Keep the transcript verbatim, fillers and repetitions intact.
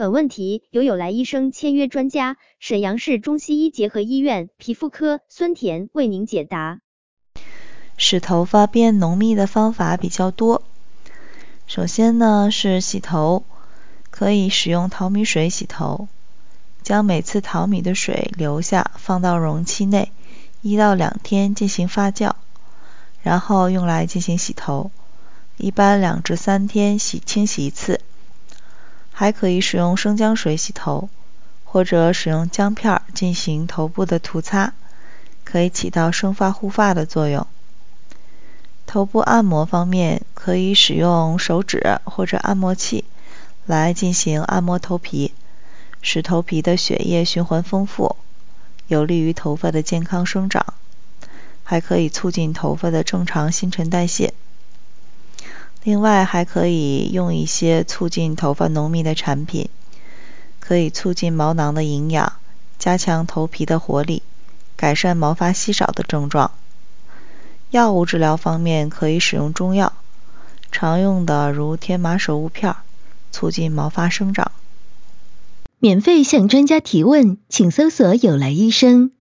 本问题由有来医生签约专家沈阳市中西医结合医院皮肤科孙田为您解答。 使头发变浓密的方法比较多。首先呢是洗头，可以使用淘米水洗头，将每次淘米的水留下，放到容器内，一到两天进行发酵，然后用来进行洗头，一般两至三天洗清洗一次。还可以使用生姜水洗头，或者使用姜片进行头部的涂擦，可以起到生发护发的作用。头部按摩方面，可以使用手指或者按摩器来进行按摩头皮，使头皮的血液循环丰富，有利于头发的健康生长，还可以促进头发的正常新陈代谢。另外还可以用一些促进头发浓密的产品，可以促进毛囊的营养，加强头皮的活力，改善毛发稀少的症状。药物治疗方面，可以使用中药，常用的如天麻手乌片，促进毛发生长。 免费向专家提问，请搜索有来医生。